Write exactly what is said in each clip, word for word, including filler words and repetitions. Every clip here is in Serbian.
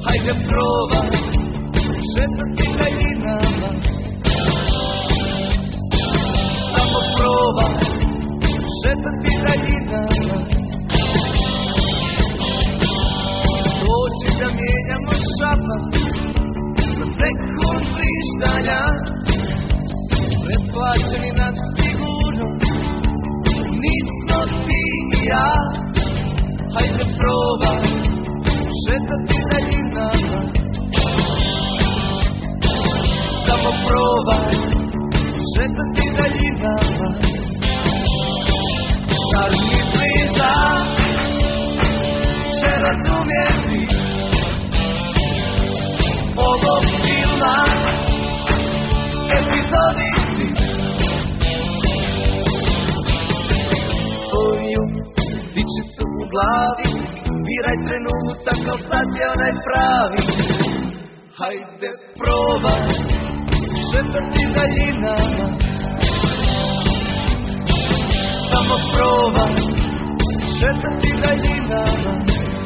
hajde probaj šetati daljinama. Samo probaj šetati daljinama. Doći da mijenjamo šapat za sekund vrištanja, pretplaćeni nad figurom, nismo ti i ja. Hajde probaj šetati daljinama. Samo probaj šetati daljinama. Zar misliš da će razumjeti ovog filma epizodici? Tvoju dičicu u glavi biraj trenutak, al sad je onaj pravi. Hajde probaj šetati daljinama. Samo probaj šetati daljinama.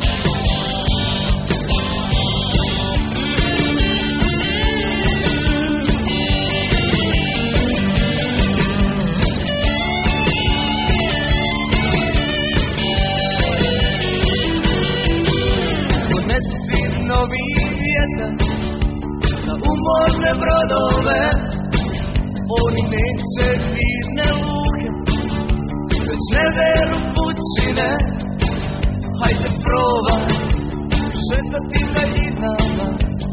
Novi vjetar na umorne brodove, oni neće mirne luke, već neveru pučine. Hajde probaj šetati daljinama.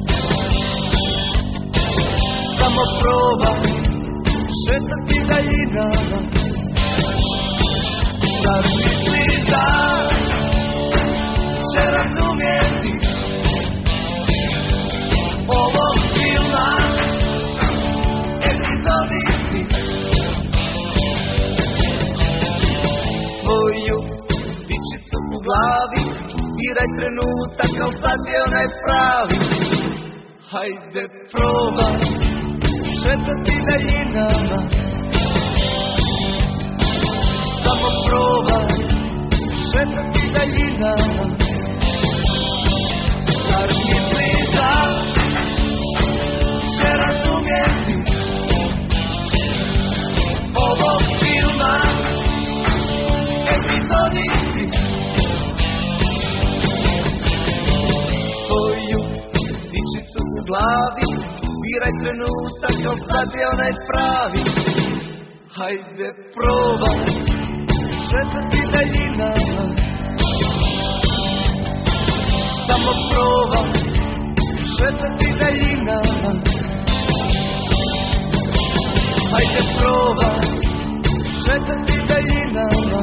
Samo probaj šetati daljinama. Zar misliš da će razumjeti ovog filma epizodici? Tvoju dičicu u glavi biraj trenutak, al sad je onaj pravi. Hajde probaj šetati daljinama. Samo probaj šetati daljinama. Zar misliš da će razumjeti ovog filma epizodici? Tvoju dičicu u glavi biraj trenutak, al sad je onaj pravi. Hajde probaj šetati daljinama. Samo probaj šetati daljinama. Hajde probaj šetati daljinama.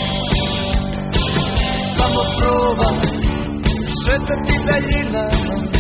Samo probaj šetati daljinama.